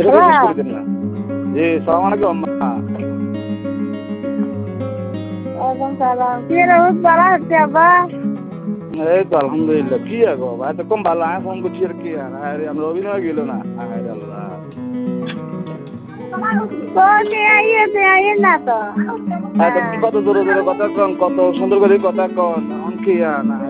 এটা মিস করে দেন না। জি সালাম আলাইকুম আম্মা। ওয়ালাইকুম সালাম। কি রে ভালো আছিস আব্বা? এই তো আলহামদুলিল্লাহ। কি আগো ভাই তো কম ভালো আমি ফোন করছি আর কি আর আরে আমরা অভিনয় গেল না। আরে আল্লাহ তো নিয়ে আইয়ে না তো। কত দূরে দূরে কথা কন, কত সুন্দর করে কথা কন, অন কি না